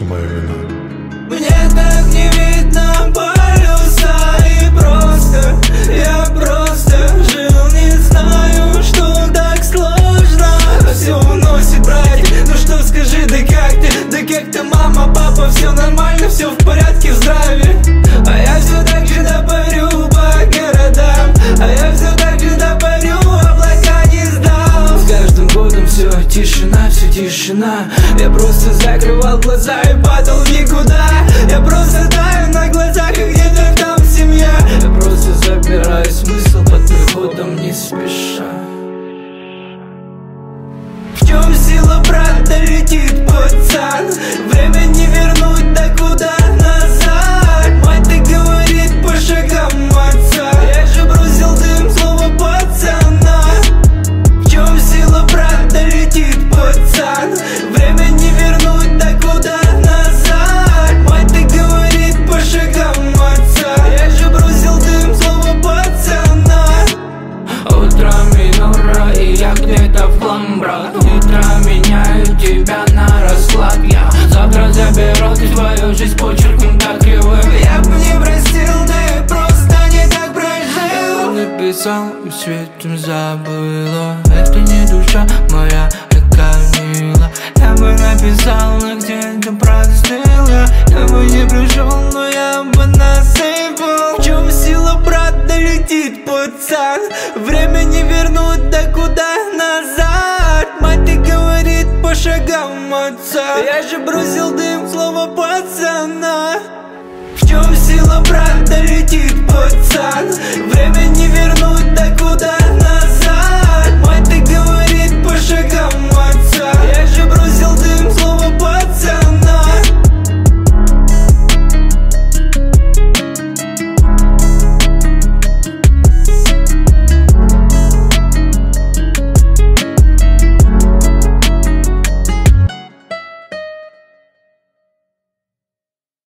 моя вина. Мне так не видно полюса, и просто, я просто жил, не знаю, что так сложно. Все уносит, братик, ну что скажи, да как ты, мама, папа, все нормально, все в порядке, в здравии. А я все так же допарю по городам, а я все так же допарю, облака не сдал. С каждым годом все тишина. Я просто закрывал глаза и падал в никуда. Я просто таю на глазах, и где-то там семья. Я просто забираю смысл под приходом не спеша. В чем сила, брата, летит пацан? Время не вернуть, да куда назад? Мать так говорит по шагам отца. Я же бросил дым, слово пацана. В чем сила, брата, летит пацан? Время не вернуть, да куда назад? Мать так говорит по шагам отца. Я же бросил дым, слово пацана. Утро минура, и я где-то в хлам, брат. Утро меняю тебя на расклад. Я завтра заберу ты свою жизнь почерком так кривым. Я б не простил, да и просто не так прожил. Написал и светом забыла. Это не душа моя, река мила. Я бы написал, но где-то простыла. Я бы не пришел, но я бы насыпал. В чем сила, брат, долетит пацан? Время не вернуть, да куда назад? Мать так говорит по шагам отца. Я же бросил дым, слово пацана. В чем сила, брат, долетит пацан?